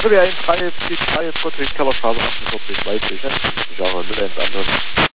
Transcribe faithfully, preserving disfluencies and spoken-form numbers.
W eins drei, die drei, Gottfried Kellerstraße achtundvierzig, Leipzig, ne? Ich auch, Müll eins anderen.